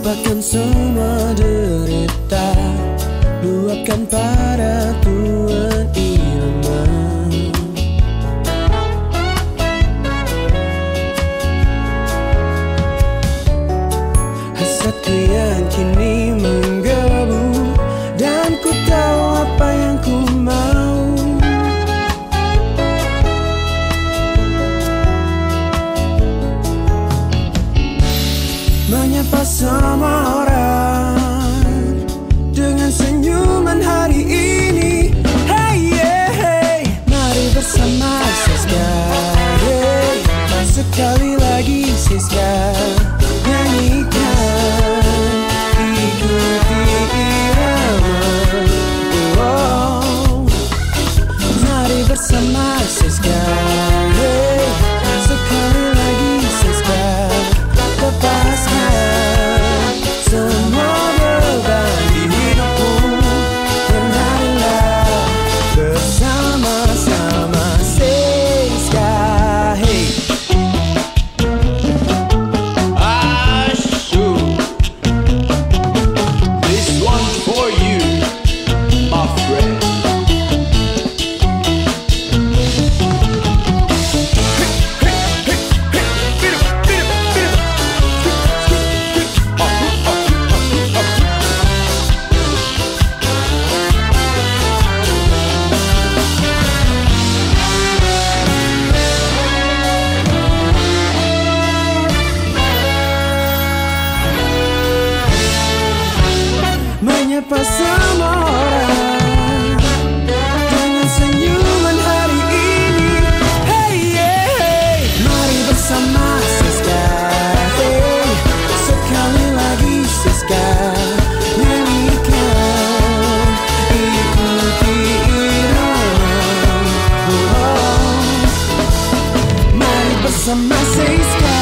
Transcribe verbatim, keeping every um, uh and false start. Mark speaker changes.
Speaker 1: Lupakan semua derita, luapkan pada Tuhan irama. Hasratku yang kini menggebu, dan ku tahu apa yang ku mau. Menyapa semua orang dengan senyuman hari ini. Hey, yeah, hey. Mari bersama Siska, hey. Sekali lagi Siska, nyanyikan, ikuti irama. Oh, mari bersama Siska, hey. Sekali lagi Siska, lepaskan semua beban di hidupku, dan marilah bersama-sama Siska, hey.
Speaker 2: Ashu, this one's for you, my friend.
Speaker 1: Menyapa semua orang dengan senyuman hari ini. Hey, yeah, hey. Mari bersama Siska, hey. Sekali lagi Siska, nyanyikan, ikuti irama. Oh, mari bersama Siska.